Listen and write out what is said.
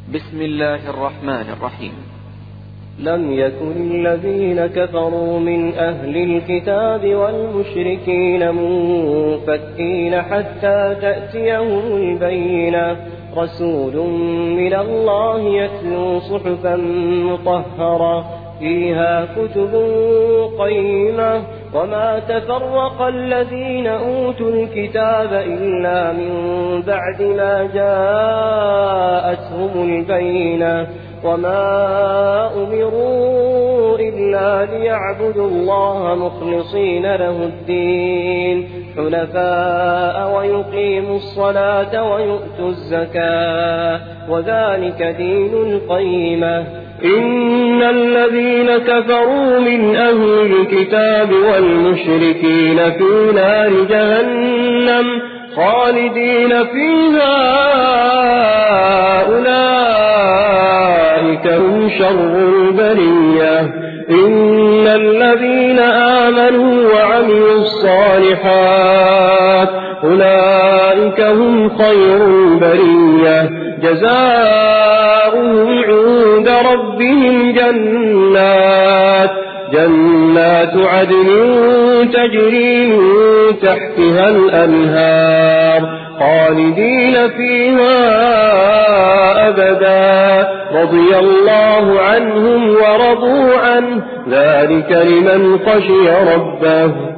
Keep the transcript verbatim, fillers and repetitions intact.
بسم الله الرحمن الرحيم. لم يكن الذين كفروا من أهل الكتاب والمشركين منفكين حتى تأتيهم البينة، رسول من الله يتلو صحفا مطهرة فيها كتب قيمة، وما تفرق الذين أوتوا الكتاب إلا من بعد ما جاءتهم البينة، وما أمروا إلا ليعبدوا الله مخلصين له الدين حنفاء ويقيموا الصلاة ويؤتوا الزكاة، وذلك دين القيمة. إن الذين كفروا من أهل الكتاب والمشركين في نار جهنم خالدين فيها أولئك هم شر البرية. إن الذين آمنوا وعملوا الصالحات أولئك هم خير البرية، جزاؤهم عند ربهم جنات جنات عدن تجري من تحتها الأنهار خالدين فيها أبدا، رضي الله عنهم ورضوا عنه، ذلك لمن خشي ربه.